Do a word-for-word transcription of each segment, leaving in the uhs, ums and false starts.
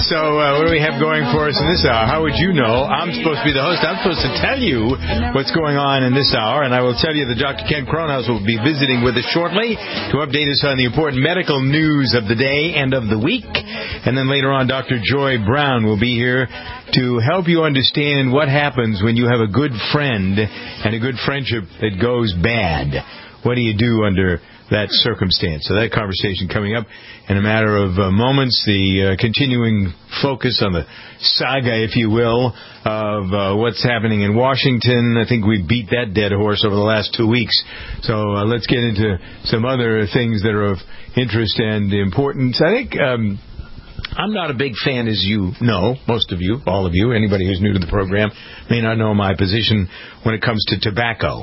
So uh, what do we have going for us in this hour? How would you know? I'm supposed to be the host. I'm supposed to tell you what's going on in this hour, and I will tell you that Doctor Ken Kronhaus will be visiting with us shortly to update us on the important medical news of the day and of the week. And then later on, Doctor Joy Brown will be here to help you understand what happens when you have a good friend and a good friendship that goes bad. What do you do under that circumstance? So that conversation coming up in a matter of uh, moments. The uh, continuing focus on the saga, if you will, of uh, what's happening in Washington. I think we beat that dead horse over the last two weeks. So uh, let's get into some other things that are of interest and importance. I think um, I'm not a big fan, as you know, most of you, all of you, anybody who's new to the program may not know my position when it comes to tobacco.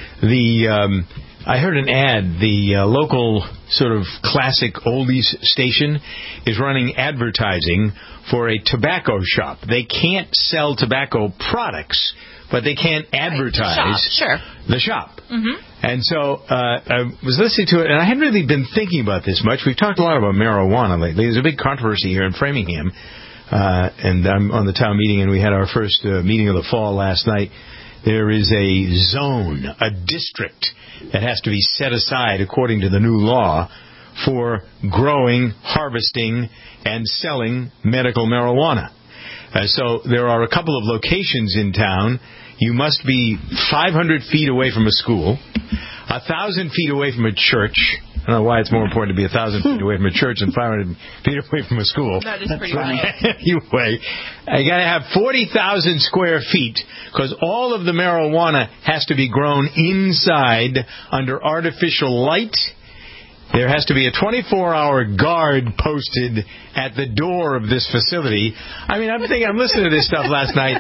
The um, I heard an ad. The uh, local sort of classic oldies station is running advertising for a tobacco shop. They can't sell tobacco products, but they can advertise right. the shop. Sure. the shop. Mm-hmm. And so uh, I was listening to it, and I hadn't really been thinking about this much. We've talked a lot about marijuana lately. There's a big controversy here in Framingham, uh, and I'm on the town meeting, and we had our first uh, meeting of the fall last night. There is a zone, a district, that has to be set aside according to the new law for growing, harvesting, and selling medical marijuana. Uh, so there are a couple of locations in town. You must be five hundred feet away from a school, one thousand feet away from a church. I don't know why it's more important to be one thousand feet away from a church than five hundred feet away from a school. That is pretty funny. Anyway, you got to have forty thousand square feet because all of the marijuana has to be grown inside under artificial light. There has to be a twenty-four hour guard posted at the door of this facility. I mean, I'm thinking, I'm listening to this stuff last night.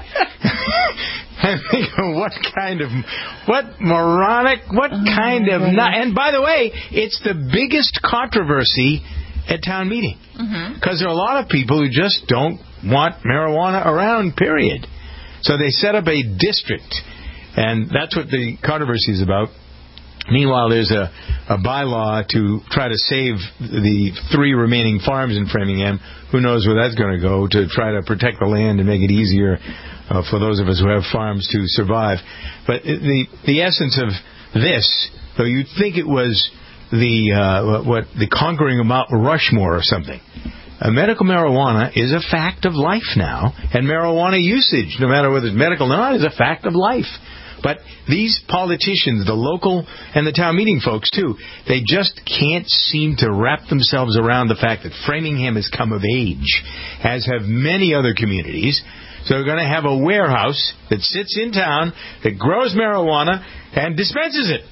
I'm thinking, what kind of, what moronic, what kind of, not, and by the way, it's the biggest controversy at town meeting. Because mm-hmm. there are a lot of people who just don't want marijuana around, period. So they set up a district, and that's what the controversy is about. Meanwhile, there's a, a bylaw to try to save the three remaining farms in Framingham. Who knows where that's going to go, to try to protect the land and make it easier uh, for those of us who have farms to survive. But the the essence of this, though you'd think it was the uh, what the conquering of Mount Rushmore or something, uh, medical marijuana is a fact of life now, and marijuana usage, no matter whether it's medical or not, is a fact of life. But these politicians, the local and the town meeting folks, too, they just can't seem to wrap themselves around the fact that Framingham has come of age, as have many other communities. So we're going to have a warehouse that sits in town, that grows marijuana, and dispenses it.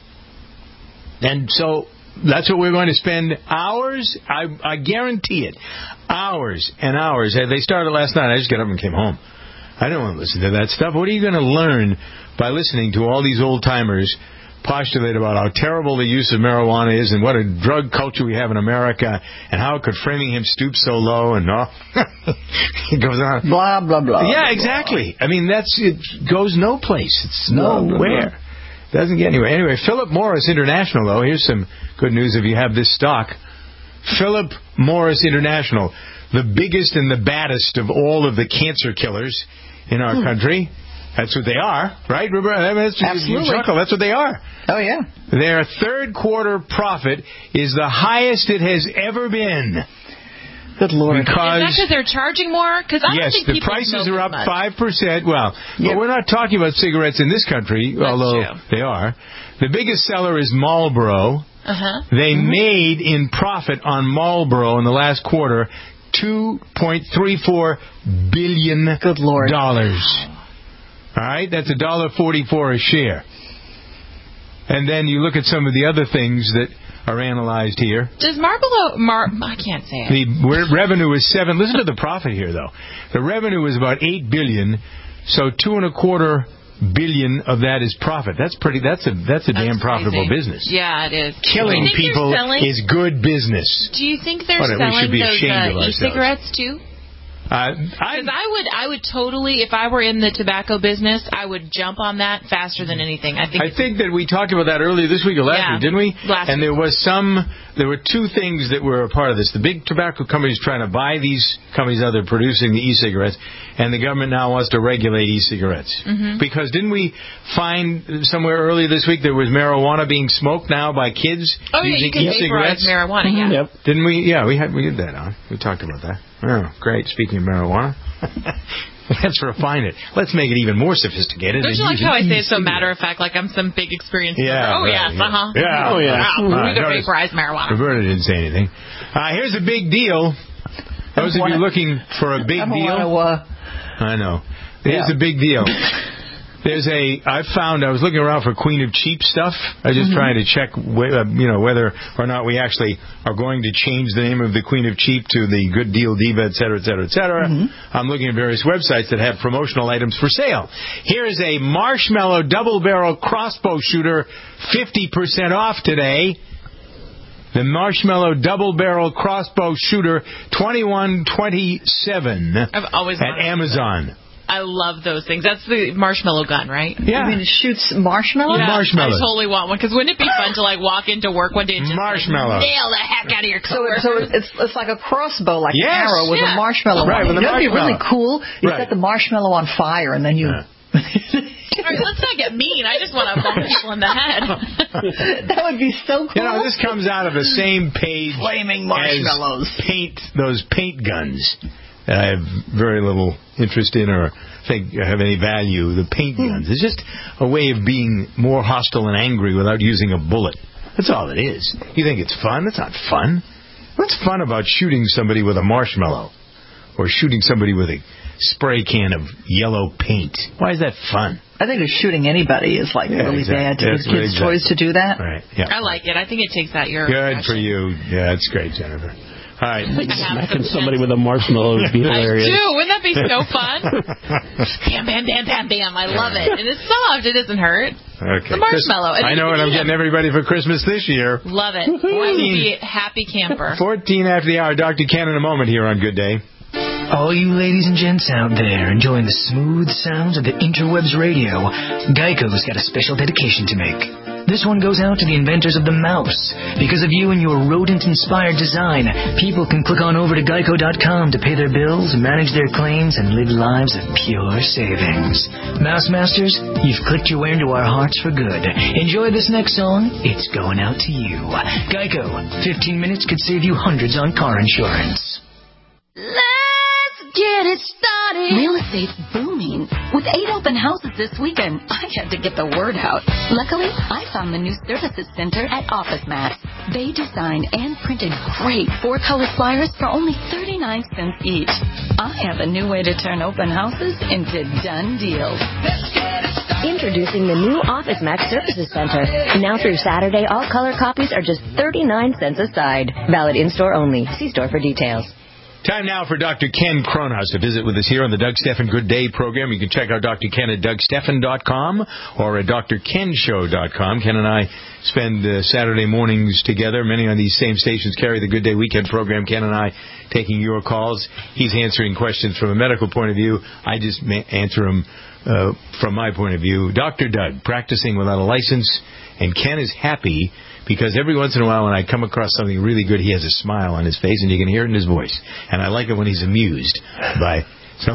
And so that's what we're going to spend hours, I, I guarantee it, hours and hours. They started last night. I just got up and came home. I don't want to listen to that stuff. What are you going to learn by listening to all these old-timers postulate about how terrible the use of marijuana is and what a drug culture we have in America and how could Framingham stoop so low and all? It goes on. Blah, blah, blah. Yeah, blah, exactly. Blah. I mean, that's it goes no place. It's nowhere. It doesn't get anywhere. Anyway, Philip Morris International, though, here's some good news if you have this stock. Philip Morris International, the biggest and the baddest of all of the cancer killers in our hmm. country. That's what they are, right? Absolutely. You chuckle. That's what they are. Oh, yeah. Their third quarter profit is the highest it has ever been. Good Lord. Because, is that because they're charging more? Because I don't yes, think the people prices smoke are up as much. five percent. Well, yep. but we're not talking about cigarettes in this country, That's although true. they are. The biggest seller is Marlboro. Uh-huh. They mm-hmm. made in profit on Marlboro in the last quarter two point three four billion dollars. Good Lord. Dollars. All right, that's one dollar forty-four a share. And then you look at some of the other things that are analyzed here. Does Marlboro... Mar, I can't say it. The revenue is seven. Listen to the profit here, though. The revenue is about eight billion dollars, so two and a quarter billion of that is profit. That's pretty. That's a that's a that's damn profitable crazy. business. Yeah, it is. Killing people selling, is good business. Do you think they're What, selling we should be those ashamed uh, of ourselves. e-cigarettes too? Uh, I, Because I would, I would totally, if I were in the tobacco business, I would jump on that faster than anything. I think. I think that we talked about that earlier this week or last Yeah, week, didn't we? last and week. there was some, there were two things that were a part of this. The big tobacco companies trying to buy these companies out there producing the e-cigarettes, and the government now wants to regulate e-cigarettes. Mm-hmm. Because didn't we find somewhere earlier this week there was marijuana being smoked now by kids oh yeah, using you can vaporize e-cigarettes? marijuana. Yeah. Yep. Didn't we? Yeah, we had we did that on. We talked about that. Oh, great. Speaking of marijuana. Let's refine it. Let's make it even more sophisticated. Don't you like how I say it so matter of fact, like I'm some big experience? Yeah. Oh, right, yes, yeah. uh-huh. Yeah. Oh, yeah. Wow, All right, we could notice vaporize marijuana. Roberta didn't say anything. Uh, here's a big deal. Those of you looking for a big I don't deal. want to, uh, I know. Here's Yeah. a big deal. There's a. I found. I was looking around for Queen of Cheap stuff. I was just Mm-hmm. trying to check, wh- uh, you know, whether or not we actually are going to change the name of the Queen of Cheap to the Good Deal Diva, et cetera, et cetera, et cetera. Mm-hmm. I'm looking at various websites that have promotional items for sale. Here is a Marshmallow double barrel crossbow shooter, fifty percent off today. The Marshmallow double barrel crossbow shooter, twenty-one twenty-seven I've always at wanted Amazon. I love those things. That's the marshmallow gun, right? Yeah. I mean, it shoots marshmallows? Yeah, Marshmallows. I totally want one. Because wouldn't it be fun to like walk into work one day and just Marshmallow. like, nail the heck out of your So, coworkers? so it's it's like a crossbow, like Yes. an arrow with Yeah. a marshmallow Right, on it. with a You know, it'd be really marshmallow. cool. You Right. set the marshmallow on fire, and then you... Yeah. All right, let's not get mean. I just want to bump people in the head. That would be so cool. You know, this comes out of the same page Flaming as marshmallows. paint, those paint guns that I have very little interest in or think have any value. The paint guns. It's just a way of being more hostile and angry without using a bullet. That's all it is. You think it's fun? It's not fun. What's fun about shooting somebody with a marshmallow? Or shooting somebody with a spray can of yellow paint? Why is that fun? I think that shooting anybody is like Yeah, really exactly. bad to That's give kids exactly. toys to do that. Right. Yeah. I like it. I think it takes out your Good aggression. for you. Yeah, that's great, Jennifer. All right. I have Smacking some somebody sense. with a marshmallow would be I hilarious. do. Wouldn't that be so fun? Bam, bam, bam, bam, bam. I love it. And it's soft. It doesn't hurt. Okay. The marshmallow. Chris, I know what I'm getting everybody for Christmas this year. Love it. I would be a happy camper. fourteen after the hour. Doctor Ken in a moment here on Good Day. All you ladies and gents out there enjoying the smooth sounds of the interwebs radio, Geico's got a special dedication to make. This one goes out to the inventors of the mouse. Because of you and your rodent-inspired design, people can click on over to geico dot com to pay their bills, manage their claims, and live lives of pure savings. Mouse Masters, you've clicked your way into our hearts for good. Enjoy this next song. It's going out to you. Geico. fifteen minutes could save you hundreds on car insurance. Let's get it started. Real estate's booming. With eight open houses this weekend, I had to get the word out. Luckily, I found the new Services Center at OfficeMax. They designed and printed great four-color flyers for only thirty-nine cents each. I have a new way to turn open houses into done deals. Introducing the new OfficeMax Services Center. Now through Saturday, all color copies are just thirty-nine cents a side. Valid in-store only. See store for details. Time now for Doctor Ken Kronhaus to visit with us here on the Doug Stephan Good Day program. You can check out Doctor Ken at doug stephan dot com or at dr ken show dot com. Ken and I spend uh, Saturday mornings together. Many on these same stations carry the Good Day Weekend program. Ken and I taking your calls. He's answering questions from a medical point of view. I just ma- answer them uh, from my point of view. Doctor Doug, practicing without a license, and Ken is happy because every once in a while when I come across something really good, he has a smile on his face, and you can hear it in his voice. And I like it when he's amused by... So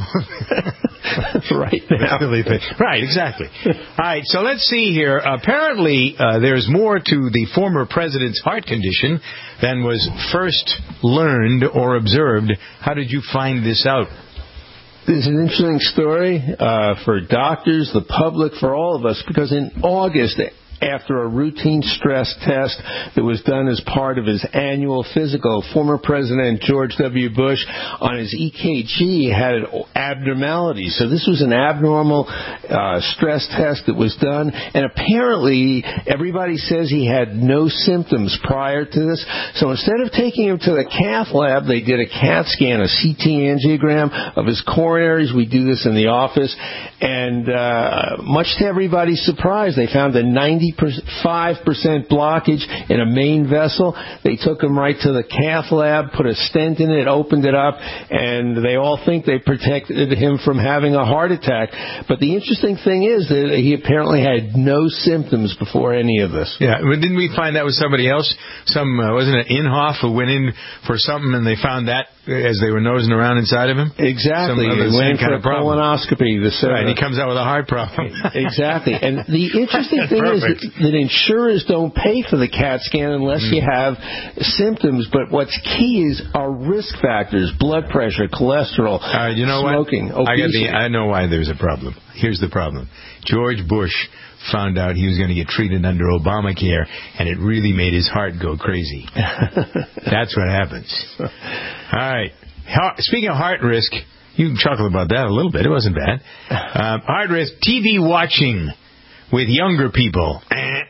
right now. Right, exactly. All right, so let's see here. Apparently, uh, there's more to the former president's heart condition than was first learned or observed. How did you find this out? This is an interesting story uh, for doctors, the public, for all of us, because in August, after a routine stress test that was done as part of his annual physical, former President George W. Bush on his E K G had abnormalities. So this was an abnormal uh, stress test that was done, and apparently everybody says he had no symptoms prior to this. So instead of taking him to the cath lab, they did a CAT scan, a C T angiogram of his coronaries. We do this in the office, and uh, much to everybody's surprise, they found a ninety ninety-five percent blockage in a main vessel. They took him right to the cath lab, put a stent in it, opened it up, and they all think they protected him from having a heart attack. But the interesting thing is that he apparently had no symptoms before any of this. Yeah, but didn't we find that with somebody else? Some, uh, wasn't it Inhofe who went in for something and they found that as they were nosing around inside of him? Exactly. He went in for a colonoscopy. The right, and he comes out with a heart problem. Exactly. And the interesting thing is that, that insurers don't pay for the CAT scan unless mm. you have symptoms. But what's key is our risk factors: blood pressure, cholesterol, uh, you know smoking, what? obesity. I, got the, I know why there's a problem. Here's the problem. George Bush found out he was going to get treated under Obamacare, and it really made his heart go crazy. That's what happens. All right. Speaking of heart risk, you can chuckle about that a little bit. It wasn't bad. Um, heart risk, T V watching with younger people.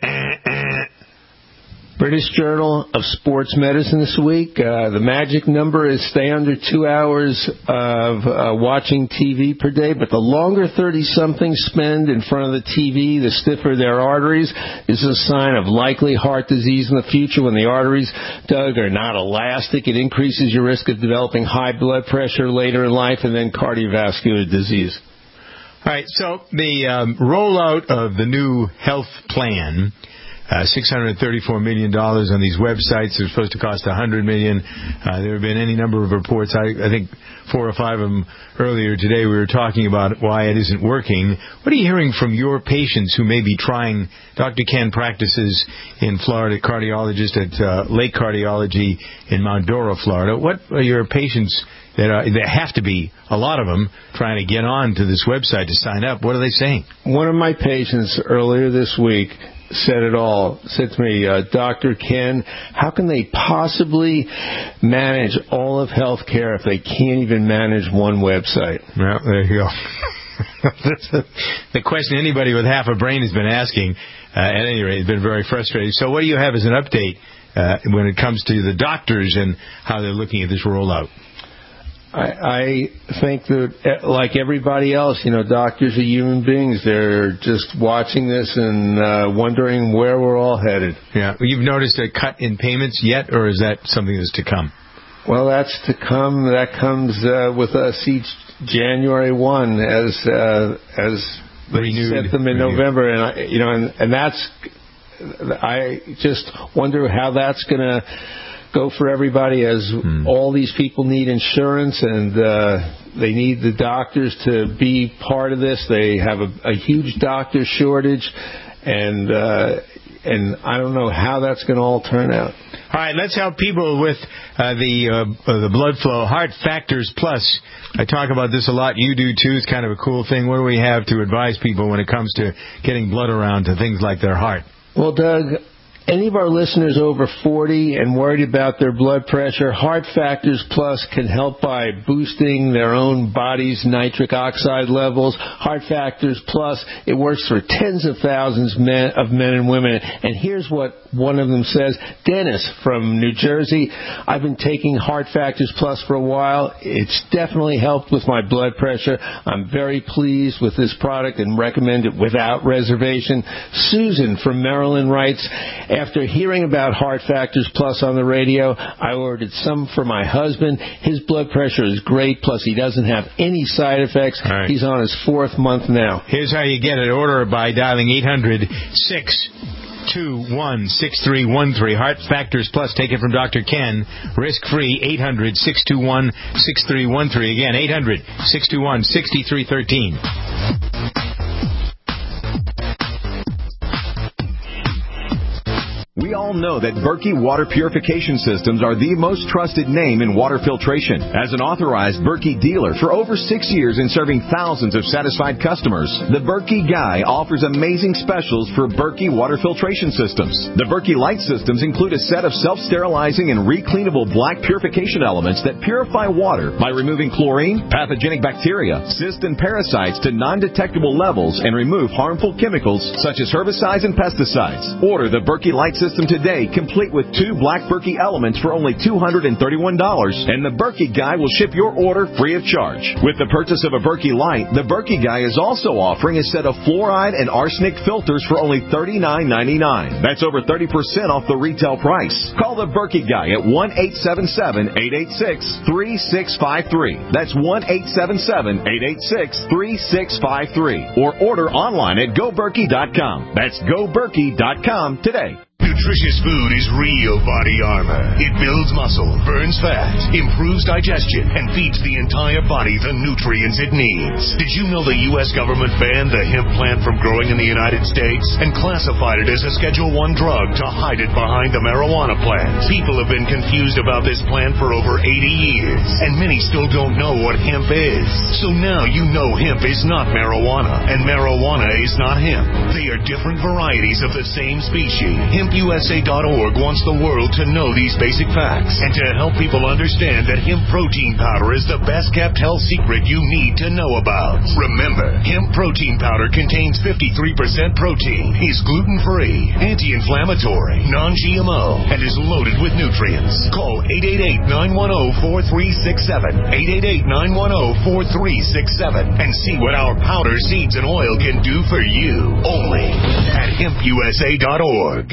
British Journal of Sports Medicine this week. Uh, the magic number is stay under two hours of uh, watching T V per day, but the longer thirty-somethings spend in front of the T V, the stiffer their arteries. This is a sign of likely heart disease in the future. When the arteries, Doug, are not elastic, it increases your risk of developing high blood pressure later in life and then cardiovascular disease. All right, so the um, rollout of the new health plan, Uh, six hundred thirty-four million dollars on these websites. They're supposed to cost one hundred million dollars. Uh, there have been any number of reports. I, I think four or five of them earlier today we were talking about why it isn't working. What are you hearing from your patients who may be trying? Doctor Ken practices in Florida, cardiologist at uh, Lake Cardiology in Mount Dora, Florida. What are your patients that are, there have to be a lot of them trying to get on to this website to sign up? What are they saying? One of my patients earlier this week said it all, said to me, uh, Doctor Ken, how can they possibly manage all of healthcare if they can't even manage one website? Well, there you go. That's a, the question anybody with half a brain has been asking. Uh, at any rate, it's been very frustrating. So what do you have as an update uh, when it comes to the doctors and how they're looking at this rollout? I, I think that, like everybody else, you know, doctors are human beings. They're just watching this and uh, wondering where we're all headed. Yeah. You've noticed a cut in payments yet, or is that something that's to come? Well, that's to come. That comes uh, with us each January first as uh, as they Renewed. set them in Renewed. November, and I, you know, and, and that's. I just wonder how that's going to go for everybody, as hmm. all these people need insurance and uh, they need the doctors to be part of this. They have a, a huge doctor shortage, and uh, and I don't know how that's going to all turn out. All right, let's help people with uh, the uh, uh, the blood flow. Heart Factors Plus. I talk about this a lot. You do too. It's kind of a cool thing. What do we have to advise people when it comes to getting blood around to things like their heart? Well, Doug, any of our listeners over forty and worried about their blood pressure, Heart Factors Plus can help by boosting their own body's nitric oxide levels. Heart Factors Plus, it works for tens of thousands men, of men and women. And here's what one of them says. Dennis from New Jersey, I've been taking Heart Factors Plus for a while. It's definitely helped with my blood pressure. I'm very pleased with this product and recommend it without reservation. Susan from Maryland writes, after hearing about Heart Factors Plus on the radio, I ordered some for my husband. His blood pressure is great, plus he doesn't have any side effects. Right. He's on his fourth month now. Here's how you get it. Order by dialing eight hundred, six two one, six three one three. Heart Factors Plus. Take it from Doctor Ken. Risk-free. eight hundred, six two one, six three one three. Again, eight hundred, six two one, six three one three. We all know that Berkey Water Purification Systems are the most trusted name in water filtration. As an authorized Berkey dealer for over six years and serving thousands of satisfied customers, the Berkey Guy offers amazing specials for Berkey Water Filtration Systems. The Berkey Light Systems include a set of self-sterilizing and recleanable black purification elements that purify water by removing chlorine, pathogenic bacteria, cysts, and parasites to non-detectable levels and remove harmful chemicals such as herbicides and pesticides. Order the Berkey Light System today today, complete with two Black Berkey elements for only two hundred thirty-one dollars, and the Berkey Guy will ship your order free of charge. With the purchase of a Berkey Light, the Berkey Guy is also offering a set of fluoride and arsenic filters for only thirty-nine ninety-nine. That's over thirty percent off the retail price. Call the Berkey Guy at one eight seven seven, eight eight six, three six five three. That's one eight seven seven, eight eight six, three six five three. Or order online at go berkey dot com. That's go berkey dot com today. Nutritious food is real body armor. It builds muscle, burns fat, improves digestion, and feeds the entire body the nutrients it needs. Did you know the U S government banned the hemp plant from growing in the United States and classified it as a Schedule one drug to hide it behind the marijuana plant? People have been confused about this plant for over eighty years, and many still don't know what hemp is. So now you know hemp is not marijuana, and marijuana is not hemp. They are different varieties of the same species. hemp U S A dot org wants the world to know these basic facts and to help people understand that hemp protein powder is the best kept health secret you need to know about. Remember, hemp protein powder contains fifty-three percent protein, is gluten-free, anti-inflammatory, non-G M O, and is loaded with nutrients. Call eight eight eight, nine one zero, four three six seven, eight eight eight, nine one zero, four three six seven, and see what our powder, seeds, and oil can do for you. Only at hemp U S A dot org.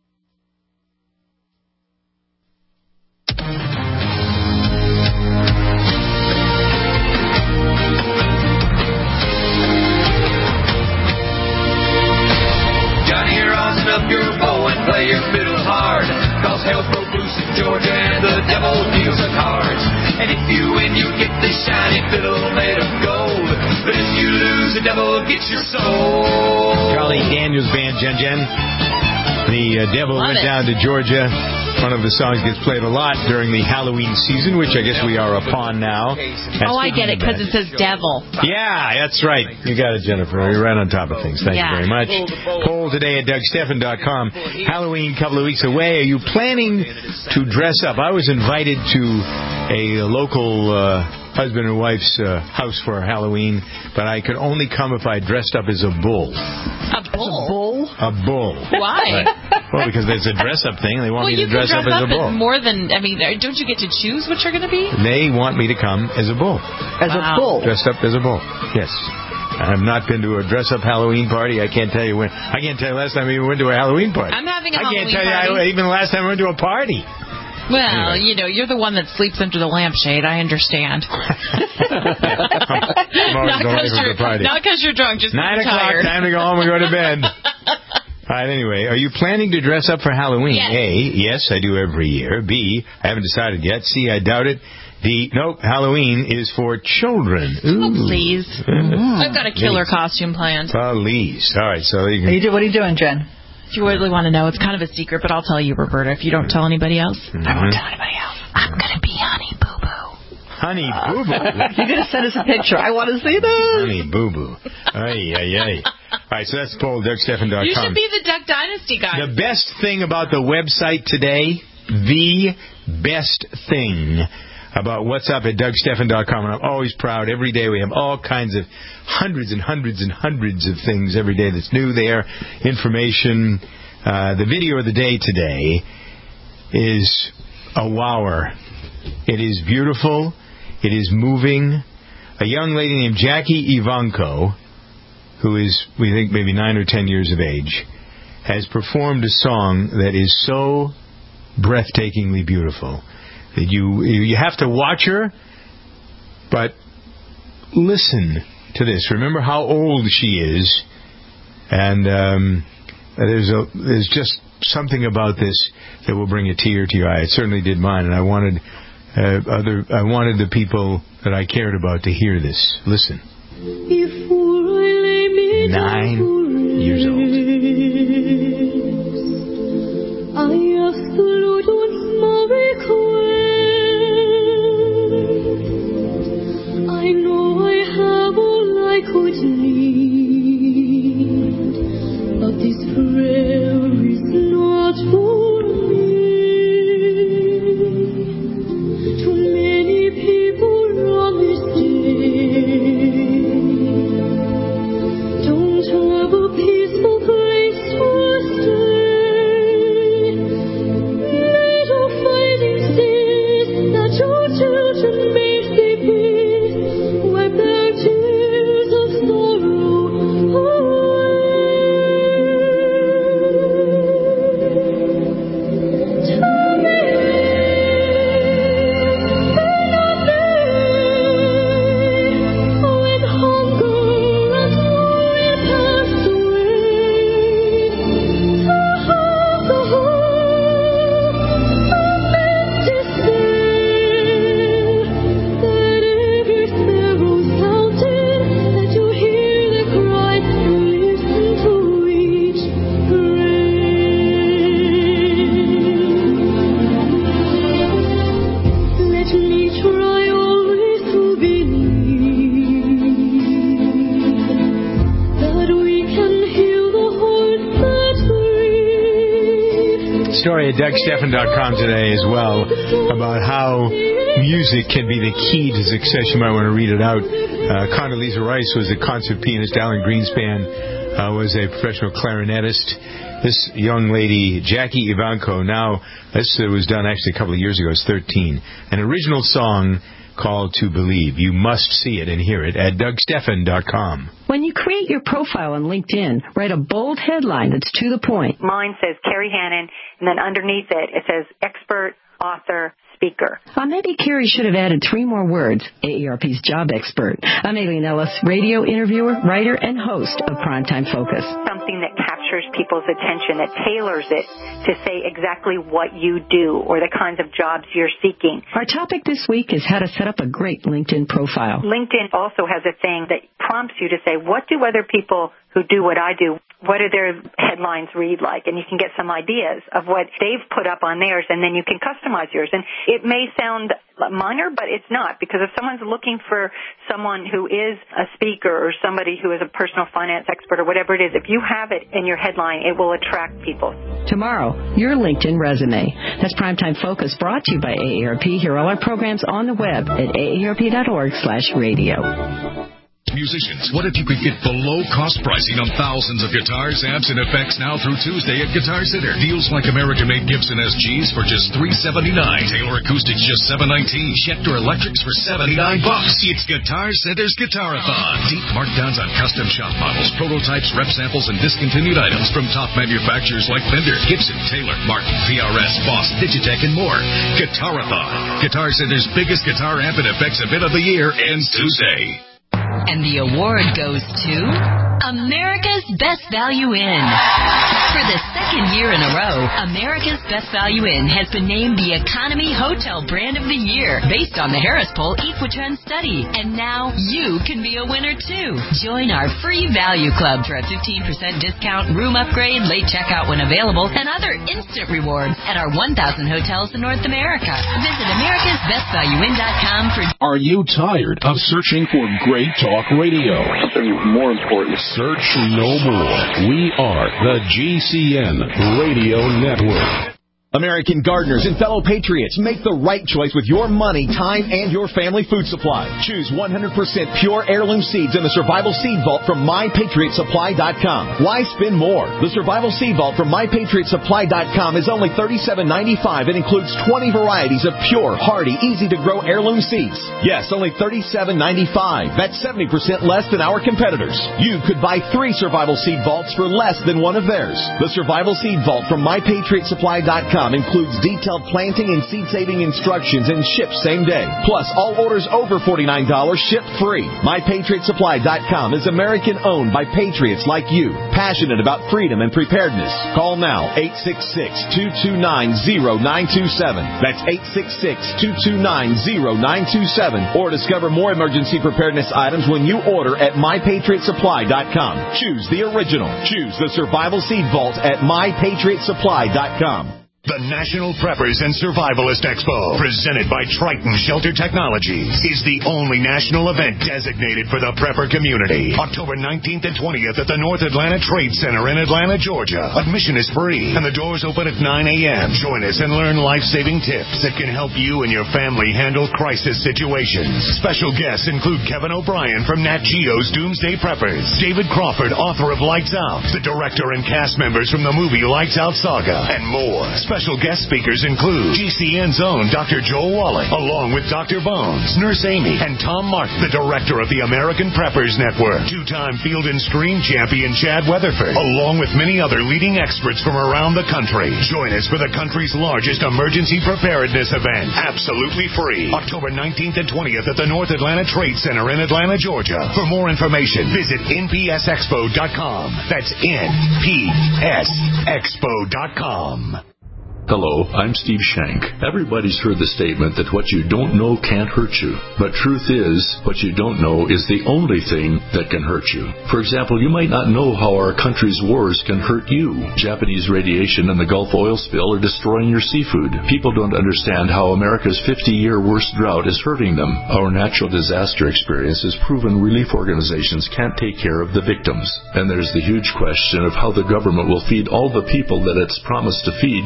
Up your bow and play your fiddle hard, cause hell broke loose in Georgia and the devil deals the cards. And if you win, you get this shiny fiddle made of gold, but if you lose, the devil gets your soul. Charlie Daniels Band, Jen Jen. The uh, devil Love went it. down to Georgia. One of the songs gets played a lot during the Halloween season, which I guess we are upon now. That's Oh, I get it, because it says devil. Yeah, that's right. You got it, Jennifer. You're right on top of things. Thank Yeah. you very much. Poll today at Doug Stephan dot com. Halloween, a couple of weeks away. Are you planning to dress up? I was invited to a local uh, husband and wife's uh, house for Halloween, but I could only come if I dressed up as a bull. A bull? Bull? A bull. Why? Right. Well, because there's a dress-up thing. They want Well, me you to dress can up dress as a bull. as more than, I mean, don't you get to choose what you're going to be? They want me to come as a bull. As Wow. a bull? Dressed up as a bull. Yes. I have not been to a dress-up Halloween party. I can't tell you when. I can't tell you last time I even went to a Halloween party. I'm having a I can't Halloween tell party. you I, even the last time I went to a party. Well, Anyway. you know, you're the one that sleeps under the lampshade. I understand. I'm always Not away because from you're, the party. not 'cause you're drunk, just 'cause Nine you're o'clock, tired. time to go home and go to bed. All right, anyway, are you planning to dress up for Halloween? Yes. A, yes, I do every year. B, I haven't decided yet. C, I doubt it. D, nope, Halloween is for children. Ooh. Oh, please. Mm. I've got a killer costume planned. Please. All right, so you Are you can... do, what are you doing, Jen? If you really want to know, it's kind of a secret, but I'll tell you, Roberta, if you don't tell anybody else. Mhm. I won't tell anybody else. I'm going to be Honey Boo Boo. Honey Boo Boo. You're going to send us a picture. I want to see this. Honey Boo Boo. Ay, ay, ay. All right, so that's the poll, Doug Stephan dot com. You should be the Duck Dynasty guy. The best thing about the website today, the best thing about what's up at Doug Stephan dot com, and I'm always proud. Every day we have all kinds of hundreds and hundreds and hundreds of things every day that's new there, information. Uh, the video of the day today is a wower. It is beautiful. It is moving. A young lady named Jackie Ivanko, who is, we think, maybe nine or ten years of age, has performed a song that is so breathtakingly beautiful that you you have to watch her, but listen to this. Remember how old she is, and um, there's a there's just something about this that will bring a tear to your eye. It certainly did mine, and I wanted uh, other I wanted the people that I cared about to hear this. Listen. Nine years old. I know I have all I could need, but this prayer is not for me. Too many people on this day don't have a peaceful place. Doug Stephan dot com today as well about how music can be the key to success. You might want to read it out. Uh, Condoleezza Rice was a concert pianist. Alan Greenspan uh, was a professional clarinetist. This young lady, Jackie Ivanko, now, this uh, was done actually a couple of years ago. It's thirteen. An original song called To Believe. You must see it and hear it at Doug Stephan dot com. When you create your profile on LinkedIn, write a bold headline that's to the point. Mine says Carrie Hannon, and then underneath it, it says expert, author, speaker. Uh, maybe Carrie should have added three more words. A A R P's job expert. I'm Aileen Ellis, radio interviewer, writer, and host of Primetime Focus. Something that captures people's attention, that tailors it to say exactly what you do or the kinds of jobs you're seeking. Our topic this week is how to set up a great LinkedIn profile. LinkedIn also has a thing that prompts you to say, what do other people who do what I do, what do their headlines read like? And you can get some ideas of what they've put up on theirs, and then you can customize yours. And it may sound minor, but it's not, because if someone's looking for someone who is a speaker or somebody who is a personal finance expert or whatever it is, if you have it in your headline, it will attract people. Tomorrow, your LinkedIn resume. That's Primetime Focus, brought to you by A A R P. Hear all our programs on the web at A A R P dot org slash radio. Musicians, what if you could get below-cost pricing on thousands of guitars, amps, and effects now through Tuesday at Guitar Center? Deals like American-made Gibson S Gs for just three seventy-nine, Taylor Acoustics just seven nineteen, Schecter Electrics for seventy-nine bucks. It's Guitar Center's Guitarathon. Deep markdowns on custom shop models, prototypes, rep samples, and discontinued items from top manufacturers like Fender, Gibson, Taylor, Martin, P R S, Boss, Digitech, and more. Guitarathon. Guitar Center's biggest guitar amp and effects event of the year ends Tuesday. And the award goes to America's Best Value Inn. For the second year in a row, America's Best Value Inn has been named the Economy Hotel Brand of the Year based on the Harris Poll Equitrend study. And now you can be a winner too. Join our free value club for a fifteen percent discount, room upgrade, late checkout when available, and other instant rewards at our one thousand hotels in North America. Visit Americas Best Value Inn dot com for... Are you tired of searching for great talk radio? Something more important. Search no more. We are the G C N Radio Network. American gardeners and fellow patriots, make the right choice with your money, time, and your family food supply. Choose one hundred percent pure heirloom seeds in the Survival Seed Vault from my patriot supply dot com. Why spend more? The Survival Seed Vault from my patriot supply dot com is only thirty-seven ninety-five and includes twenty varieties of pure, hardy, easy-to-grow heirloom seeds. Yes, only thirty-seven ninety-five. That's seventy percent less than our competitors. You could buy three Survival Seed Vaults for less than one of theirs. The Survival Seed Vault from my patriot supply dot com includes detailed planting and seed-saving instructions and ships same day. Plus, all orders over forty-nine dollars ship free. my patriot supply dot com is American-owned by patriots like you, passionate about freedom and preparedness. Call now, eight six six, two two nine, zero nine two seven. That's eight six six, two two nine, zero nine two seven. Or discover more emergency preparedness items when you order at my patriot supply dot com. Choose the original. Choose the Survival Seed Vault at my patriot supply dot com. The National Preppers and Survivalist Expo, presented by Triton Shelter Technologies, is the only national event designated for the prepper community. October nineteenth and twentieth at the North Atlanta Trade Center in Atlanta, Georgia. Admission is free, and the doors open at nine a.m. Join us and learn life-saving tips that can help you and your family handle crisis situations. Special guests include Kevin O'Brien from Nat Geo's Doomsday Preppers, David Crawford, author of Lights Out, the director and cast members from the movie Lights Out Saga, and more. Special guest speakers include G C N's own Doctor Joel Wallach, along with Doctor Bones, Nurse Amy, and Tom Martin, the director of the American Preppers Network. Two-time Field and Stream champion Chad Weatherford, along with many other leading experts from around the country. Join us for the country's largest emergency preparedness event, absolutely free, October nineteenth and twentieth at the North Atlanta Trade Center in Atlanta, Georgia. For more information, visit N P S expo dot com. That's N P S expo dot com. Hello, I'm Steve Shank. Everybody's heard the statement that what you don't know can't hurt you. But truth is, what you don't know is the only thing that can hurt you. For example, you might not know how our country's wars can hurt you. Japanese radiation and the Gulf oil spill are destroying your seafood. People don't understand how America's fifty-year worst drought is hurting them. Our natural disaster experience has proven relief organizations can't take care of the victims. And there's the huge question of how the government will feed all the people that it's promised to feed with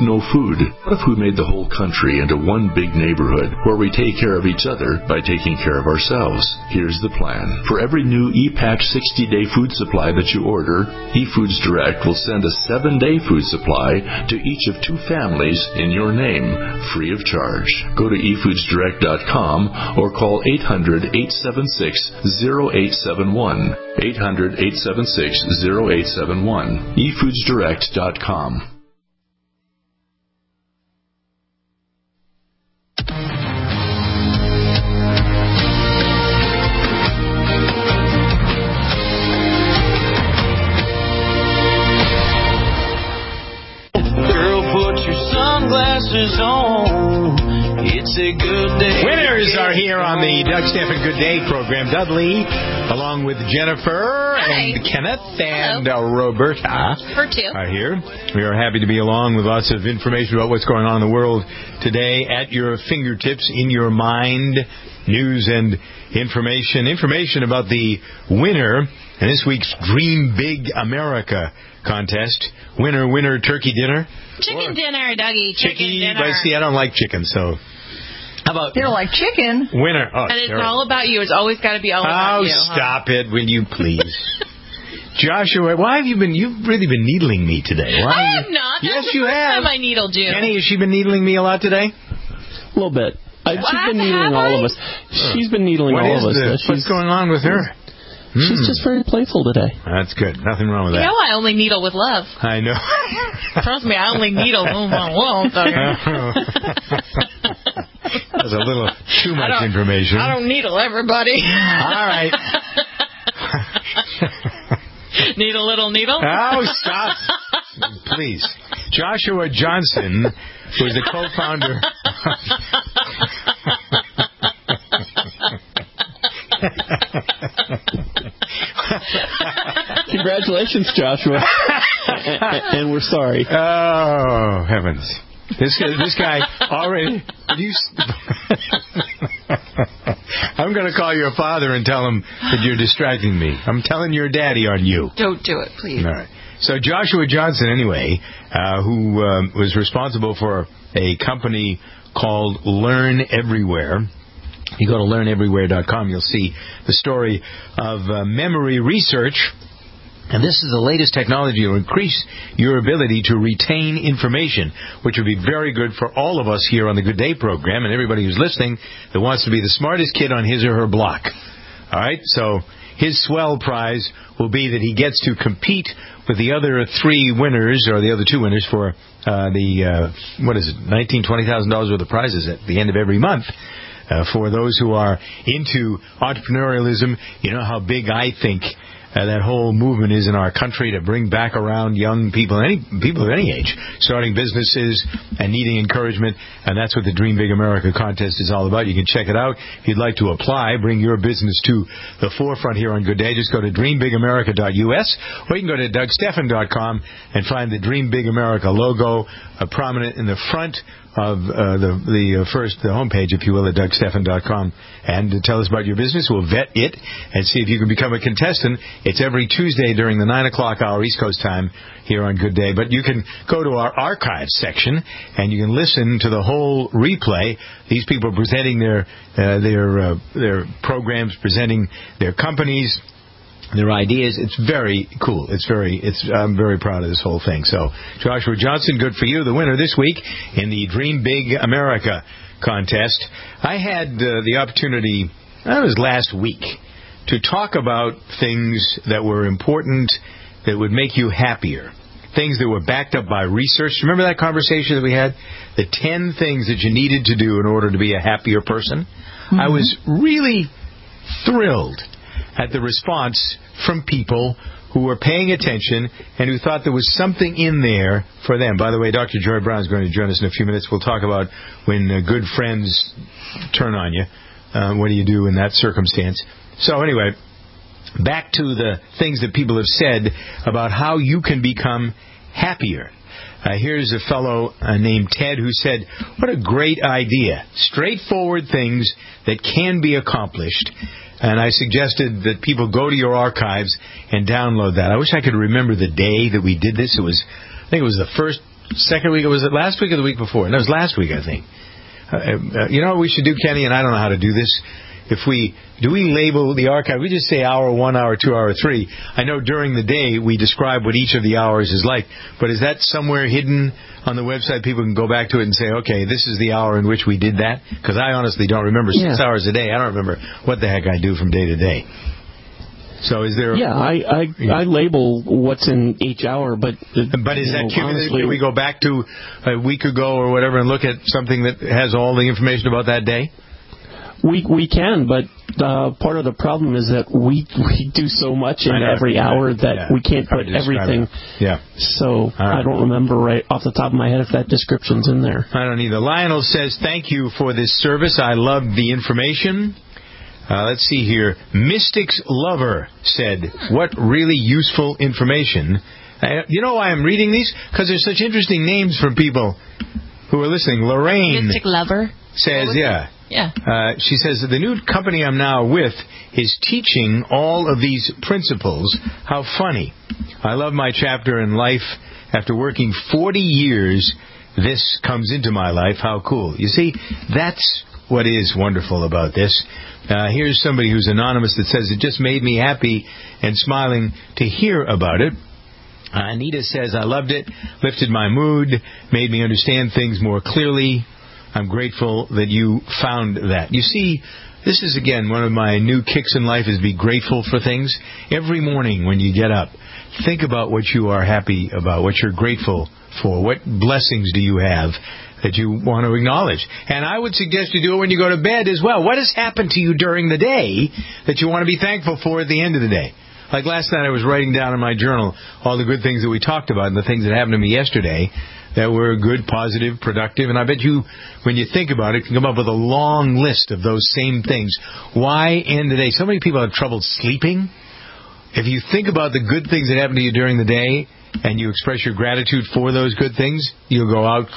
no food? What if we made the whole country into one big neighborhood where we take care of each other by taking care of ourselves? Here's the plan. For every new E-Pack sixty-day food supply that you order, eFoods Direct will send a seven-day food supply to each of two families in your name, free of charge. Go to e foods direct dot com or call eight hundred, eight seven six, zero eight seven one. eight hundred, eight seven six, zero eight seven one. e foods direct dot com. Sunglasses on. It's a good day. Winners are here on the Doug Stephan Good Day program. Dudley, along with Jennifer Hi. and Kenneth and uh, Roberta, Her too. are here. We are happy to be along with lots of information about what's going on in the world today at your fingertips, in your mind. News and information. Information about the winner in this week's Dream Big America contest. Winner, winner, turkey dinner. Chicken dinner, Dougie. Chicken Chicky, dinner. but see, I don't like chicken, so how about You don't like chicken? winner? Oh, And it's terrible. all about you. It's always got to be all about Oh, you. huh? stop it, will you please? Joshua, why have you been, you've really been needling me today. Why I you- have not. That's Yes, the you first have. time I needled you. Kenny, has she been needling me a lot today? A little bit. I, What, she's been have needling I? all of us. She's been needling What all is of us. this? She's, What's going on with her? She's Hmm. just very playful today. That's good. Nothing wrong with You that. know I only needle with love. I know. Trust me, I only needle when I want. That's a little too I much don't- information. I don't needle everybody. All right. Need a little needle? Oh, stop. Please. Joshua Johnson, who is the co-founder Congratulations, Joshua. and, and we're sorry. Oh, heavens. This guy, this guy already... Did you, I'm going to call your father and tell him that you're distracting me. I'm telling your daddy on you. Don't do it, please. All right. So Joshua Johnson, anyway, uh, who um, was responsible for a company called Learn Everywhere. You go to learn everywhere dot com, you'll see the story of uh, memory research. And this is the latest technology to increase your ability to retain information, which would be very good for all of us here on the Good Day program and everybody who's listening that wants to be the smartest kid on his or her block. All right? So his swell prize will be that he gets to compete with the other three winners, or the other two winners, for uh, the, uh, what is it, nineteen thousand dollars, twenty thousand dollars worth of prizes at the end of every month. Uh, for those who are into entrepreneurialism, you know how big I think Uh, that whole movement is in our country to bring back around young people, any people of any age, starting businesses and needing encouragement. And that's what the Dream Big America contest is all about. You can check it out. If you'd like to apply, bring your business to the forefront here on Good Day, just go to dream big america dot u s, or you can go to doug stephan dot com and find the Dream Big America logo uh, prominent in the front of uh, the the uh, first the homepage, if you will, at doug stephan dot com, and uh, tell us about your business. We'll vet it and see if you can become a contestant. It's every Tuesday during the nine o'clock hour East Coast time here on Good Day. But you can go to our archives section and you can listen to the whole replay. These people presenting their uh, their uh, their programs, presenting their companies, their ideas. It's very cool. It's very, it's, I'm very proud of this whole thing. So, Joshua Johnson, good for you, the winner this week in the Dream Big America contest. I had uh, the opportunity, that was last week, to talk about things that were important, that would make you happier. Things that were backed up by research. Remember that conversation that we had? The ten things that you needed to do in order to be a happier person? Mm-hmm. I was really thrilled at the response from people who were paying attention and who thought there was something in there for them. By the way, Doctor Joy Brown is going to join us in a few minutes. We'll talk about when uh, good friends turn on you. Uh, what do you do in that circumstance? So anyway, back to the things that people have said about how you can become happier. Uh, here's a fellow uh, named Ted who said, what a great idea. Straightforward things that can be accomplished. And I suggested that people go to your archives and download that. I wish I could remember the day that we did this. It was, I think it was the first second week. Was it last week or the week before? No, it was last week, I think. Uh, uh, you know what we should do, Kenny, and I don't know how to do this. If we do we label the archive, we just say hour one, hour two, hour three. I know during the day we describe what each of the hours is like, but is that somewhere hidden on the website? People can go back to it and say, okay, this is the hour in which we did that? Because I honestly don't remember six Yeah. hours a day. I don't remember what the heck I do from day to day. So is there? Yeah, I I, I label what's in each hour, but But is that know, cumulative? honestly, Can we go back to a week ago or whatever and look at something that has all the information about that day? We we can, but uh, part of the problem is that we we do so much in every hour that Yeah. we can't Hard put to describe everything. it. Yeah. So right. I don't remember right off the top of my head if that description's in there. I don't either. Lionel says, thank you for this service. I love the information. Uh, let's see here. Mystics Lover said, what really useful information. Uh, you know why I'm reading these? Because there's such interesting names from people who are listening. Lorraine Mystic Lover says, yeah. Yeah. Uh, she says that the new company I'm now with is teaching all of these principles. How funny. I love my chapter in life. After working forty years, this comes into my life. How cool. You see, that's what is wonderful about this. Uh, here's somebody who's anonymous that says, it just made me happy and smiling to hear about it. Uh, Anita says, I loved it, lifted my mood, made me understand things more clearly. I'm grateful that you found that. You see, this is, again, one of my new kicks in life is be grateful for things. Every morning when you get up, think about what you are happy about, what you're grateful for. What blessings do you have that you want to acknowledge? And I would suggest you do it when you go to bed as well. What has happened to you during the day that you want to be thankful for at the end of the day? Like last night I was writing down in my journal all the good things that we talked about and the things that happened to me yesterday that were good, positive, productive. And I bet you, when you think about it, can come up with a long list of those same things. Why end the day? So many people have trouble sleeping. If you think about the good things that happen to you during the day and you express your gratitude for those good things, you'll go out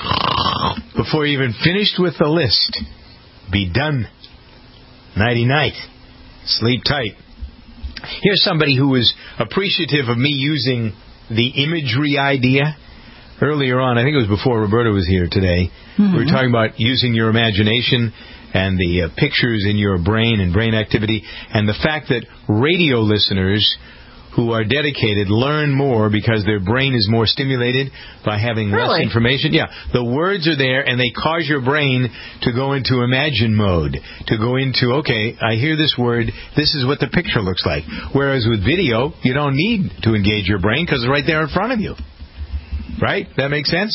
before you even finished with the list. Be done. Nighty-night. Sleep tight. Here's somebody who was appreciative of me using the imagery idea. Earlier on, I think it was before Roberta was here today, mm-hmm. we were talking about using your imagination and the uh, pictures in your brain and brain activity, and the fact that radio listeners who are dedicated learn more because their brain is more stimulated by having really? less information. Yeah, the words are there, and they cause your brain to go into imagine mode, to go into, okay, I hear this word, this is what the picture looks like. Whereas with video, you don't need to engage your brain because it's right there in front of you. Right? That makes sense?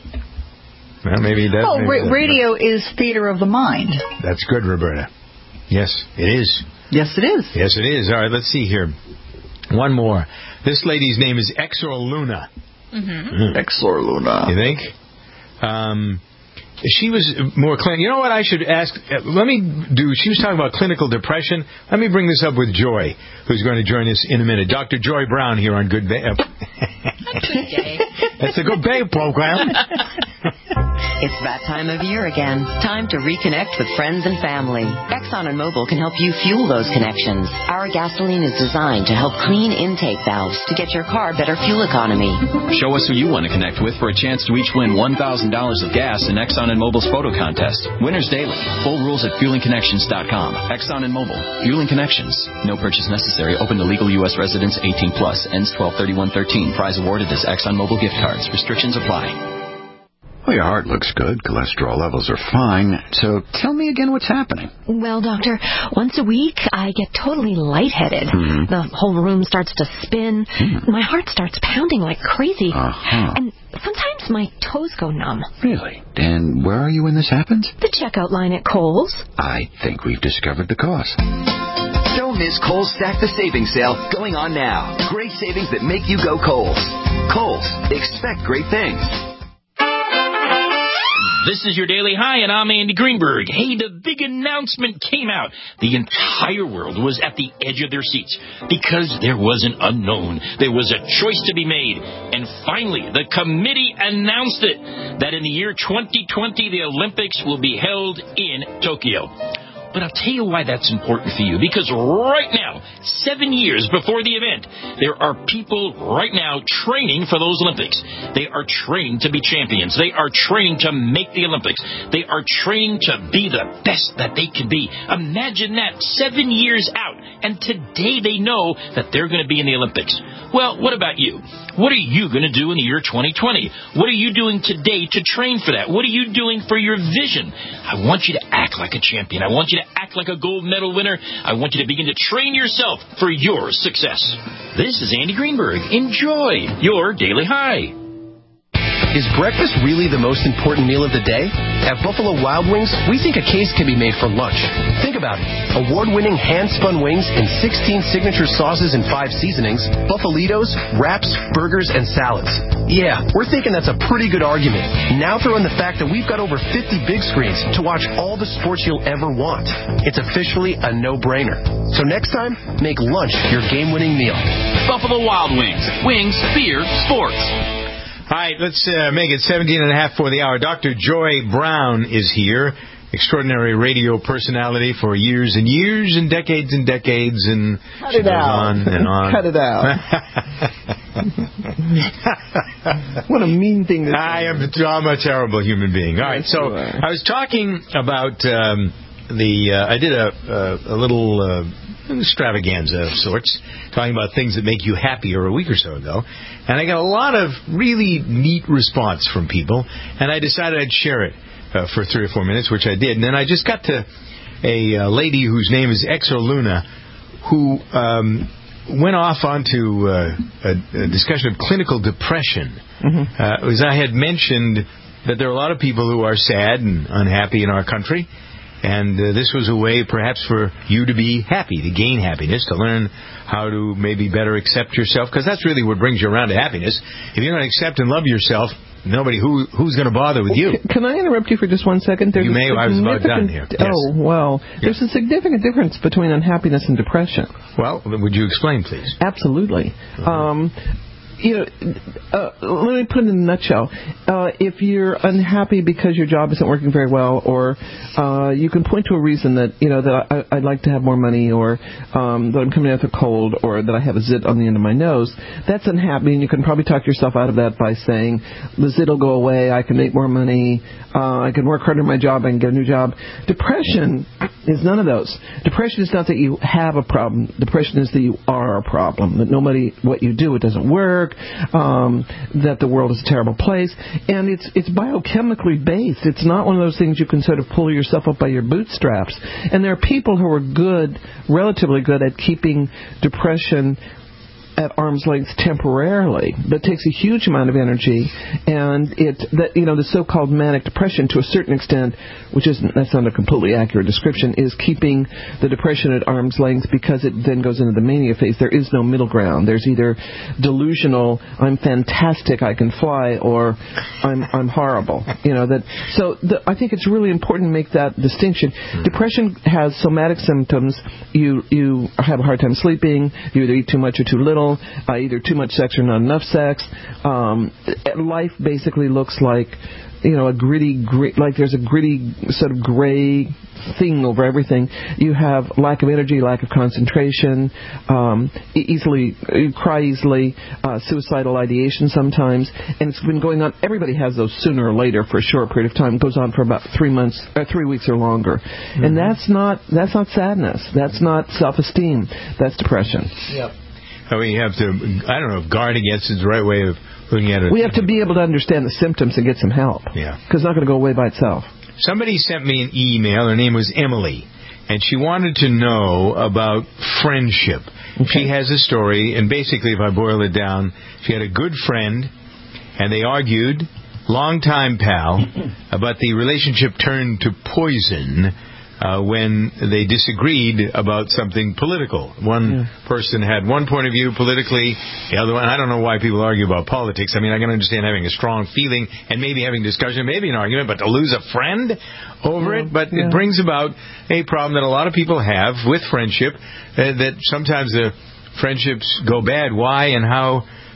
Well, maybe that. Well, maybe ra- radio is theater of the mind. That's good, Roberta. Yes, it is. Yes, it is. Yes, it is. All right, let's see here. One more. This lady's name is Exor Luna. Mm-hmm. Exor Luna. You think? Um, she was more clinical. You know what I should ask? Uh, let me do. She was talking about clinical depression. Let me bring this up with Joy, who's going to join us in a minute. Doctor Joy Brown here on Good Bay. Uh, That's a Good Bay program. It's that time of year again. Time to reconnect with friends and family. Exxon and Mobil can help you fuel those connections. Our gasoline is designed to help clean intake valves to get your car better fuel economy. Show us who you want to connect with for a chance to each win one thousand dollars of gas in Exxon and Mobil's photo contest. Winners daily. Full rules at fueling connections dot com. Exxon and Mobil. Fueling Connections. No purchase necessary. Open to legal U S residents eighteen plus. Ends twelve thirty-one thirteen. Prize awarded as Exxon Mobil gift cards. Restrictions apply. Well, your heart looks good. Cholesterol levels are fine. So tell me again what's happening. Well, doctor, once a week I get totally lightheaded. Mm-hmm. The whole room starts to spin. Mm. My heart starts pounding like crazy. Uh-huh. And sometimes my toes go numb. Really? And where are you when this happens? The checkout line at Kohl's. I think we've discovered the cause. Don't miss Kohl's Stack the Savings Sale going on now. Great savings that make you go Kohl's. Kohl's. Expect great things. This is your Daily High, and I'm Andy Greenberg. Hey, the big announcement came out. The entire world was at the edge of their seats because there was an unknown. There was a choice to be made. And finally, the committee announced it, that in the year twenty twenty, the Olympics will be held in Tokyo. But I'll tell you why that's important for you. Because right now, seven years before the event, there are people right now training for those Olympics. They are training to be champions. They are training to make the Olympics. They are training to be the best that they can be. Imagine that, seven years out. And today they know that they're going to be in the Olympics. Well, what about you? What are you going to do in the year twenty twenty? What are you doing today to train for that? What are you doing for your vision? I want you to act like a champion. I want you to act like a gold medal winner. I want you to begin to train yourself for your success. This is Andy Greenberg. Enjoy your Daily High. Is breakfast really the most important meal of the day? At Buffalo Wild Wings, we think a case can be made for lunch. Think about it. Award-winning hand-spun wings in sixteen signature sauces and five seasonings, Buffalitos, wraps, burgers, and salads. Yeah, we're thinking that's a pretty good argument. Now throw in the fact that we've got over fifty big screens to watch all the sports you'll ever want. It's officially a no-brainer. So next time, make lunch your game-winning meal. Buffalo Wild Wings. Wings, beer, sports. All right, let's uh, make it seventeen and a half for the hour. Doctor Joy Brown is here, extraordinary radio personality for years and years and decades and decades, and Cut she it goes out. on and on. Cut it out. What a mean thing to say. I am I'm a terrible human being. All right, so I was talking about um, the. Uh, I did a, a, a little. Uh, extravaganza of sorts, talking about things that make you happier a week or so ago. And I got a lot of really neat response from people, and I decided I'd share it uh, for three or four minutes, which I did. And then I just got to a uh, lady whose name is Exoluna, who um, went off onto uh, a, a discussion of clinical depression. Mm-hmm. Uh, as I had mentioned that there are a lot of people who are sad and unhappy in our country. And uh, this was a way, perhaps, for you to be happy, to gain happiness, to learn how to maybe better accept yourself, because that's really what brings you around to happiness. If you don't accept and love yourself, nobody who who's going to bother with you. Can I interrupt you for just one second? There's you may. I was about done here. Yes. Oh, well, there's a significant difference between unhappiness and depression. Well, would you explain, please? Absolutely. Uh-huh. Um, you know, uh, let me put it in a nutshell. Uh, if you're unhappy because your job isn't working very well, or uh, you can point to a reason that, you know, that I, I'd like to have more money, or um, that I'm coming out with a cold, or that I have a zit on the end of my nose, that's unhappy, and you can probably talk yourself out of that by saying, the zit will go away, I can make more money, uh, I can work harder in my job, I can get a new job. Depression is none of those. Depression is not that you have a problem. Depression is that you are a problem, that nobody, what you do, it doesn't work, Um, that the world is a terrible place, and it's it's biochemically based. It's not one of those things you can sort of pull yourself up by your bootstraps. And there are people who are good, relatively good, at keeping depression at arm's length temporarily, but it takes a huge amount of energy, and it that you know the so-called manic depression, to a certain extent, which isn't that's not a completely accurate description, is keeping the depression at arm's length because it then goes into the mania phase. There is no middle ground. There's either delusional, I'm fantastic, I can fly, or I'm I'm horrible. You know that. So the, I think it's really important to make that distinction. Mm-hmm. Depression has somatic symptoms. You you have a hard time sleeping. You either eat too much or too little. Uh, either too much sex or not enough sex. Um, life basically looks like, you know, a gritty, grit, like there's a gritty sort of gray thing over everything. You have lack of energy, lack of concentration, um, easily, you cry easily, uh, suicidal ideation sometimes, and it's been going on. Everybody has those sooner or later for a short period of time. It goes on for about three months, or three weeks or longer. Mm-hmm. And that's not, that's not sadness. That's not self-esteem. That's depression. Yep. So we have to, I don't know if guard against is the right way of looking at it. We have to be able to understand the symptoms and get some help. Yeah. Because it's not going to go away by itself. Somebody sent me an email. Her name was Emily. And she wanted to know about friendship. Okay. She has a story, and basically, if I boil it down, she had a good friend, and they argued, long-time pal, about the relationship turned to poison Uh, when they disagreed about something political. One yeah. person had one point of view politically, the other one, I don't know why people argue about politics. I mean, I can understand having a strong feeling and maybe having discussion, maybe an argument, but to lose a friend over yeah. it, but yeah. it brings about a problem that a lot of people have with friendship, uh, that sometimes the friendships go bad. Why and how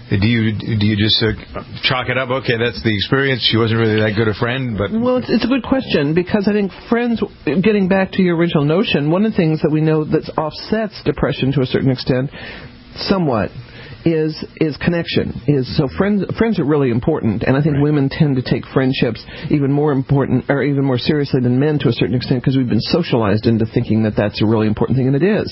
Do you do you just uh, chalk it up? Okay, that's the experience. She wasn't really that good a friend, but well, it's, it's a good question because I think friends. Getting back to your original notion, one of the things that we know that offsets depression to a certain extent, somewhat, is is connection. Is so friends friends are really important, and I think right. women tend to take friendships even more important or even more seriously than men to a certain extent because we've been socialized into thinking that that's a really important thing, and it is.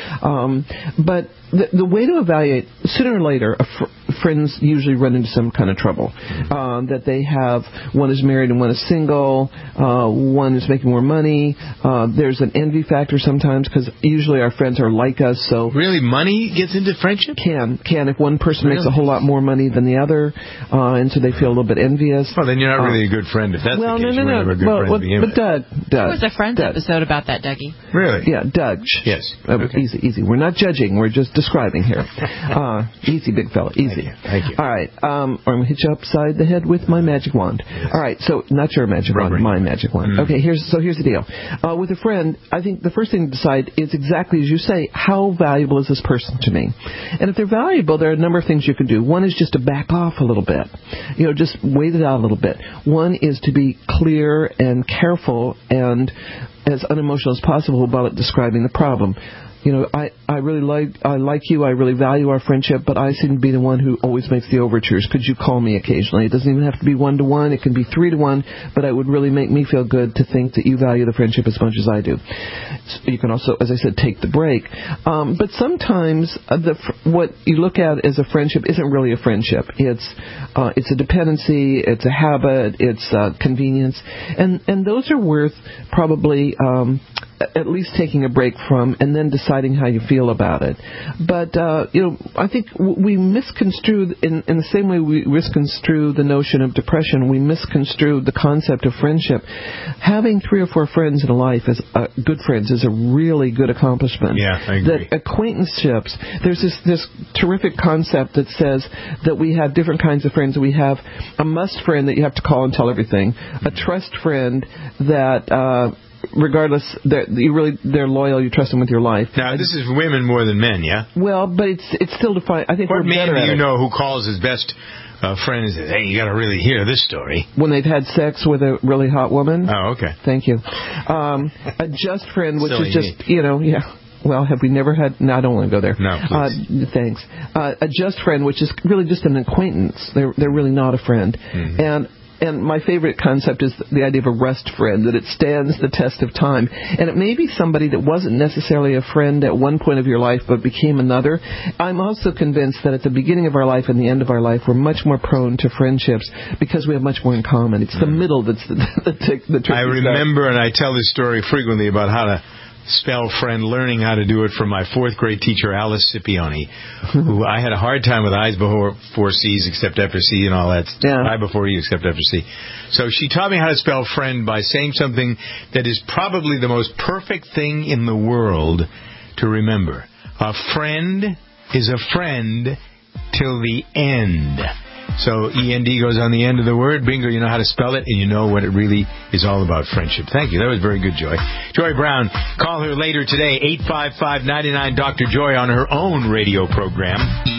Um, but the, the way to evaluate, sooner or later, a fr- friends usually run into some kind of trouble. Um, that they have, one is married and one is single, uh, one is making more money. Uh, there's an envy factor sometimes because usually our friends are like us. So really, money gets into friendship? Can can if one person really? makes a whole lot more money than the other, uh, and so they feel a little bit envious. Well, then you're not really uh, a good friend if that's well, the case. no, no, no. We're never a good well, friend well, to begin but with. Doug, Doug, there was a Friends Doug. episode about that, Dougie. Really? Yeah, Doug. Yes. Uh, okay. Easy, easy. We're not judging. We're just describing here. Uh, easy, big fella. Easy. Thank you. Thank you. All right. Um, I'm going to hit you upside the head with my magic wand. Yes. All right. So not your magic Rubber. wand, my magic wand. Mm. Okay. Here's so here's the deal. Uh, with a friend, I think the first thing to decide is exactly as you say. How valuable is this person to me? And if they're valuable, there are a number of things you can do. One is just to back off a little bit. You know, just wait it out a little bit. One is to be clear and careful and as unemotional as possible about describing the problem. You know, I, I really like I like you. I really value our friendship, but I seem to be the one who always makes the overtures. Could you call me occasionally? It doesn't even have to be one to one. It can be three to one, but it would really make me feel good to think that you value the friendship as much as I do. So you can also, as I said, take the break. Um, but sometimes uh, the what you look at as a friendship isn't really a friendship. It's uh, it's a dependency. It's a habit. It's uh, convenience, and and those are worth probably. Um, at least taking a break from and then deciding how you feel about it. But, uh, you know, I think we misconstrue, in, in the same way we misconstrue the notion of depression, we misconstrue the concept of friendship. Having three or four friends in a life, as uh, good friends, is a really good accomplishment. Yeah, I agree. That acquaintanceships, there's this, this terrific concept that says that we have different kinds of friends. We have a must friend that you have to call and tell everything, a trust friend that... Uh, regardless, they're, you really, they're loyal, you trust them with your life. Now, this is women more than men, yeah? Well, but it's it's still defined. I think what we're man better do at you it. know who calls his best uh, friend and says, hey, you got to really hear this story? When they've had sex with a really hot woman. Oh, okay. Thank you. Um, a just friend, which Silly is just, me. you know, yeah. Well, have we never had... No, I don't want to go there. No, please. Uh, thanks. Uh, a just friend, which is really just an acquaintance. They're they're really not a friend. Mm-hmm. And... And my favorite concept is the idea of a rust friend, that it stands the test of time. And it may be somebody that wasn't necessarily a friend at one point of your life, but became another. I'm also convinced that at the beginning of our life and the end of our life, we're much more prone to friendships because we have much more in common. It's the middle that's the, the, the, the tricky I remember, and I tell this story frequently about how to spell friend, learning how to do it from my fourth grade teacher, Alice Scipione, who I had a hard time with I's before four C's except after C and all that. Yeah. I before E except after C. So she taught me how to spell friend by saying something that is probably the most perfect thing in the world to remember. A friend is a friend till the end. So E N D goes on the end of the word. Bingo, you know how to spell it, and you know what it really is all about, friendship. Thank you. That was very good, Joy. Joy Brown, call her later today, eight five five, nine nine, Doctor Joy, on her own radio program.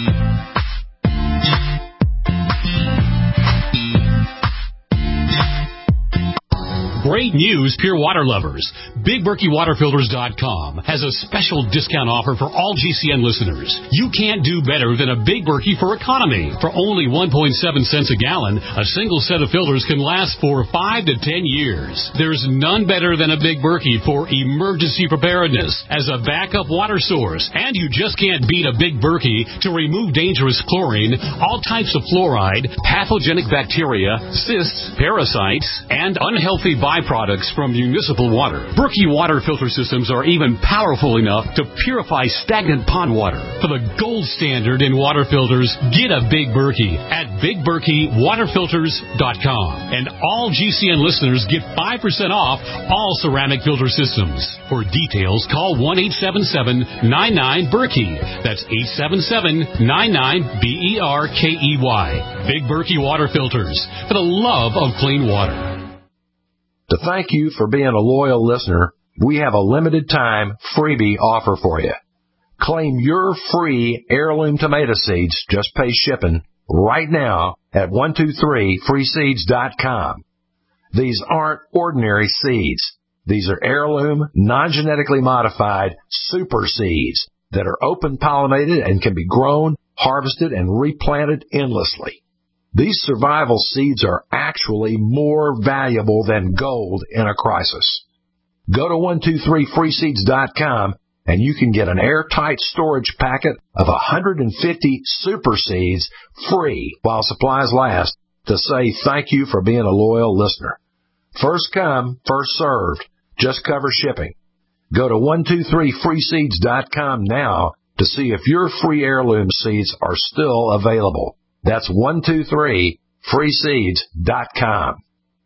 Great news, pure water lovers. Big Berkey Water Filters dot com has a special discount offer for all G C N listeners. You can't do better than a Big Berkey for economy. For only one point seven cents a gallon, a single set of filters can last for five to ten years. There's none better than a Big Berkey for emergency preparedness as a backup water source. And you just can't beat a Big Berkey to remove dangerous chlorine, all types of fluoride, pathogenic bacteria, cysts, parasites, and unhealthy byproducts from municipal water. Berkey water filter systems are even powerful enough to purify stagnant pond water. For the gold standard in water filters, get a Big Berkey at Big Berkey Water Filters dot com. And all G C N listeners get five percent off all ceramic filter systems. For details, call one eight seven seven, nine nine, Berkey. That's eight seven seven, nine nine, B E R K E Y. Big Berkey Water Filters, for the love of clean water. To thank you for being a loyal listener, we have a limited time freebie offer for you. Claim your free heirloom tomato seeds. Just pay shipping right now at one two three free seeds dot com. These aren't ordinary seeds. These are heirloom, non-genetically modified super seeds that are open-pollinated and can be grown, harvested, and replanted endlessly. These survival seeds are actually more valuable than gold in a crisis. Go to one two three free seeds dot com and you can get an airtight storage packet of one hundred fifty super seeds free while supplies last to say thank you for being a loyal listener. First come, first served. Just cover shipping. Go to one two three free seeds dot com now to see if your free heirloom seeds are still available. That's one two three free seeds dot com.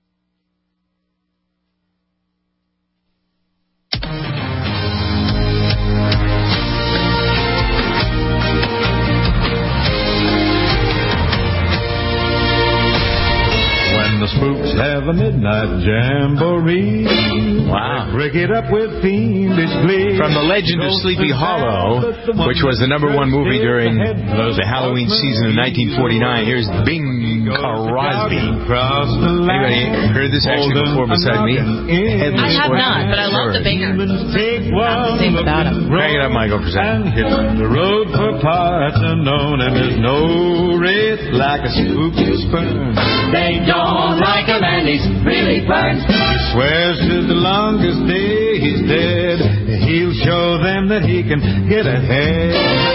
The spooks have a midnight jamboree. Wow. Break it up with fiendish glee. From The Legend of Sleepy Hollow, which was the number one movie during the Halloween season of nineteen forty-nine, here's Bing Crosby. Anybody heard this actually before besides me? I have not, but I love the Binger. Nothing about him. Crank it up, Michael, for a second. Hit the road for parts unknown, and there's no race like a spooky sperm. They don't like him and he's really burns. He swears to the longest day he's dead, he'll show them that he can get ahead.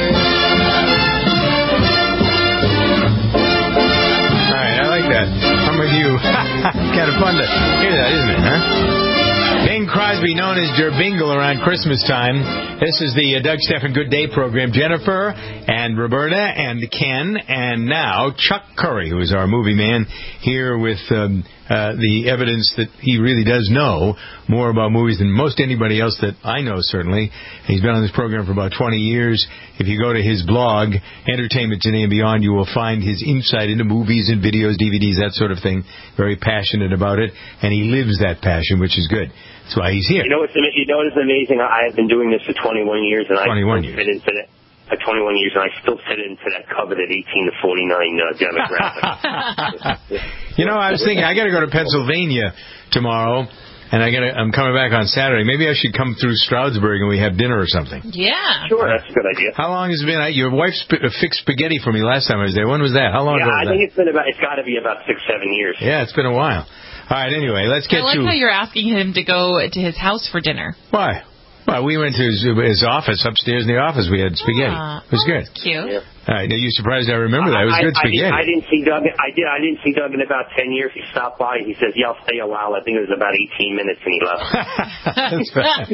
All right, I like that. I'm with you. Kind of fun to hear that, isn't it, huh? Bing Crosby, known as Jerbingle around Christmas time. This is the uh, Doug Stephan Good Day program. Jennifer and Roberta and Ken and now Chuck Curry, who is our movie man, here with um, uh, the evidence that he really does know more about movies than most anybody else that I know, certainly. He's been on this program for about twenty years. If you go to his blog, Entertainment Today and Beyond, you will find his insight into movies and videos, D V Ds, that sort of thing. Very passionate about it, and he lives that passion, which is good. That's why he's here. You know what's you know what's amazing? I have been doing this for twenty-one years, and I twenty-one still fit into that. Uh, twenty-one years, and I still fit into that coveted eighteen to forty-nine uh, demographic. You know, I was thinking I got to go to Pennsylvania tomorrow, and I got I'm coming back on Saturday. Maybe I should come through Stroudsburg and we have dinner or something. Yeah. Sure, that's a good idea. How long has it been? Your wife sp- fixed spaghetti for me last time I was there. When was that? How long yeah, ago was I that? think it's been about. It's got to be about six, seven years. Yeah, it's been a while. All right, anyway, let's get I like to... how you're asking him to go to his house for dinner. Why? Well, we went to his, his office. Upstairs in the office, we had spaghetti. Uh, it was good. Cute. Yeah. All right, are you surprised I remember that? It was I, good I, spaghetti. I, I didn't see Doug. I did. I didn't see Doug in about ten years. He stopped by. He says, "Yeah, I'll stay a while." I think it was about eighteen minutes, and he left. That's right.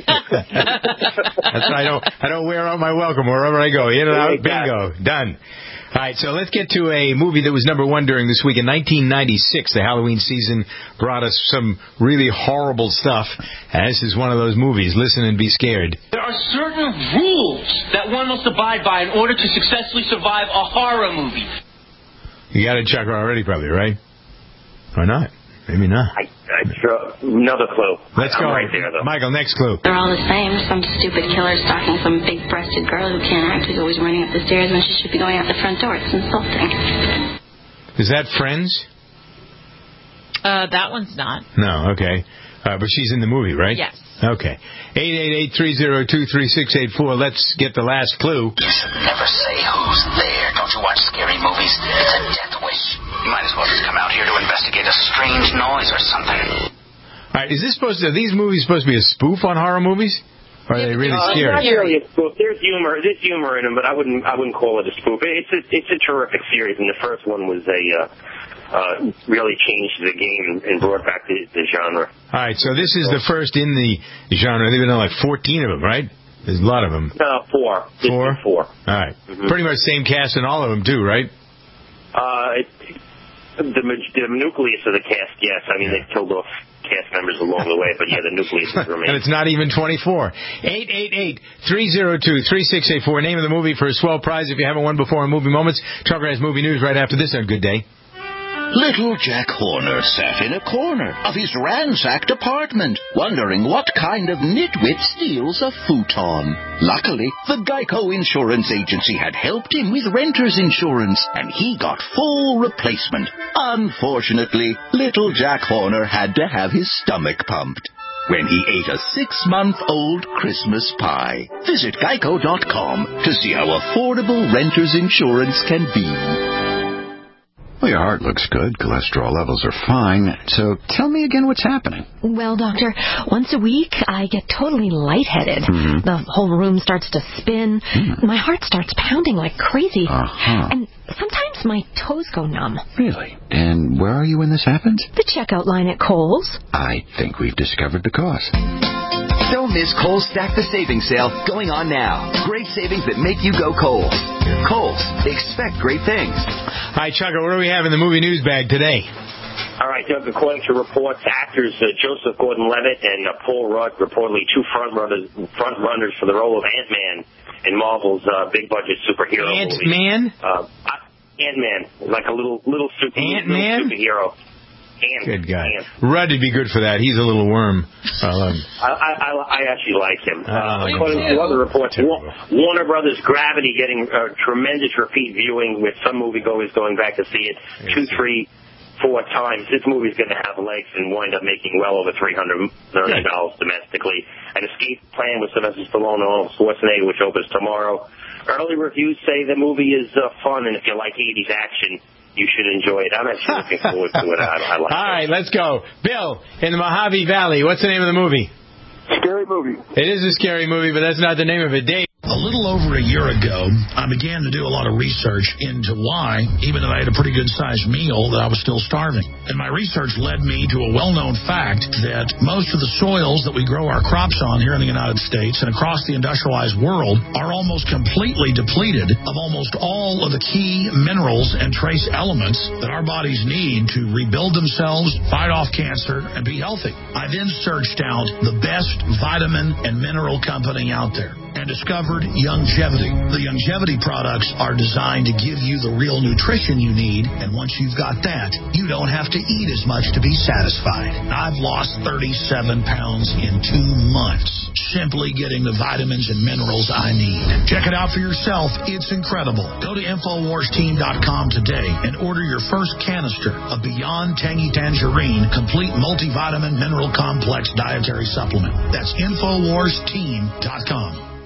That's right. I don't. I don't wear out my welcome wherever I go. In and out. Bingo. Done. All right, so let's get to a movie that was number one during this week. In nineteen ninety-six, the Halloween season brought us some really horrible stuff. And this is one of those movies. Listen and be scared. There are certain rules that one must abide by in order to successfully survive a horror movie. You got it, Chuck, already, probably, right? Or not? Maybe not. I, I sure, another clue. Let's I'm go. right there, though. Michael, next clue. They're all the same. Some stupid killer stalking some big-breasted girl who can't act, who's always running up the stairs when she should be going out the front door. It's insulting. Is that Friends? Uh, that one's not. No, okay. Uh, but she's in the movie, right? Yes. Okay. eight eight eight, three oh two, three six eight four. Let's get the last clue. You should never say who's there. Don't you watch scary movies? It's a death wish. You might as well just come out here to investigate a strange noise or something. All right, is this supposed to, are these movies supposed to be a spoof on horror movies? Or are they really uh, scary? Not really a spoof. There's humor. There's humor in them, but I wouldn't. I wouldn't call it a spoof. It's a, it's a terrific series, and the first one was a uh, uh, really changed the game and brought back the, the genre. All right, so this is the first in the genre. They've been on like fourteen of them, right? There's a lot of them. Uh, four. Four. Four. All right. Mm-hmm. Pretty much same cast in all of them too, right? Uh, it, the, the nucleus of the cast, yes. I mean, they've killed off cast members along the way, but yeah, the nucleus is remaining. And it's not even twenty-four. eight eight eight, three oh two, three six eight four. Name of the movie for a swell prize if you haven't won before on Movie Moments. Trucker has movie news right after this on Good Day. Little Jack Horner sat in a corner of his ransacked apartment, wondering what kind of nitwit steals a futon. Luckily, the Geico Insurance Agency had helped him with renter's insurance, and he got full replacement. Unfortunately, little Jack Horner had to have his stomach pumped when he ate a six-month-old Christmas pie. Visit geico dot com to see how affordable renter's insurance can be. Well, your heart looks good. Cholesterol levels are fine. So tell me again what's happening. Well, doctor, once a week I get totally lightheaded. Mm-hmm. The whole room starts to spin. Mm. My heart starts pounding like crazy. Uh-huh. And sometimes my toes go numb. Really? And where are you when this happens? The checkout line at Kohl's. I think we've discovered the cause. Don't miss Kohl's Stack the Savings Sale going on now. Great savings that make you go Kohl's. Kohl's. Expect great things. Hi, Chucka. What do we have in the movie news bag today? All right, Doug, according to reports, actors uh, Joseph Gordon-Levitt and uh, Paul Rudd, reportedly two front runners, front runners for the role of Ant-Man in Marvel's uh, big-budget superhero movie. Ant-Man? Uh, Ant-Man, like a little little, super, Ant-Man? little superhero. Ant, good guy. Ant. Rudd would be good for that. He's a little worm. I love him. I, I, I actually like him. Uh, uh, according to other reports, Warner Brothers Gravity getting uh, tremendous repeat viewing with some moviegoers going back to see it two, three, four times. This movie's going to have legs and wind up making well over three hundred million dollars domestically. An Escape Plan with Sylvester Stallone and Arnold Schwarzenegger, which opens tomorrow. Early reviews say the movie is uh, fun, and if you like eighties action, you should enjoy it. I'm actually looking forward to it. I, I like All it. right, let's go. Bill, in the Mojave Valley, what's the name of the movie? Scary Movie. It is a scary movie, but that's not the name of it. Dave. A little over a year ago, I began to do a lot of research into why, even though I had a pretty good-sized meal, that I was still starving. And my research led me to a well-known fact that most of the soils that we grow our crops on here in the United States and across the industrialized world are almost completely depleted of almost all of the key minerals and trace elements that our bodies need to rebuild themselves, fight off cancer, and be healthy. I then searched out the best vitamin and mineral company out there and discovered Youngevity. The Youngevity products are designed to give you the real nutrition you need, and once you've got that, you don't have to eat as much to be satisfied. I've lost thirty-seven pounds in two months, simply getting the vitamins and minerals I need. Check it out for yourself. It's incredible. Go to Infowars Team dot com today and order your first canister of Beyond Tangy Tangerine Complete Multivitamin Mineral Complex Dietary Supplement. That's Infowars Team dot com.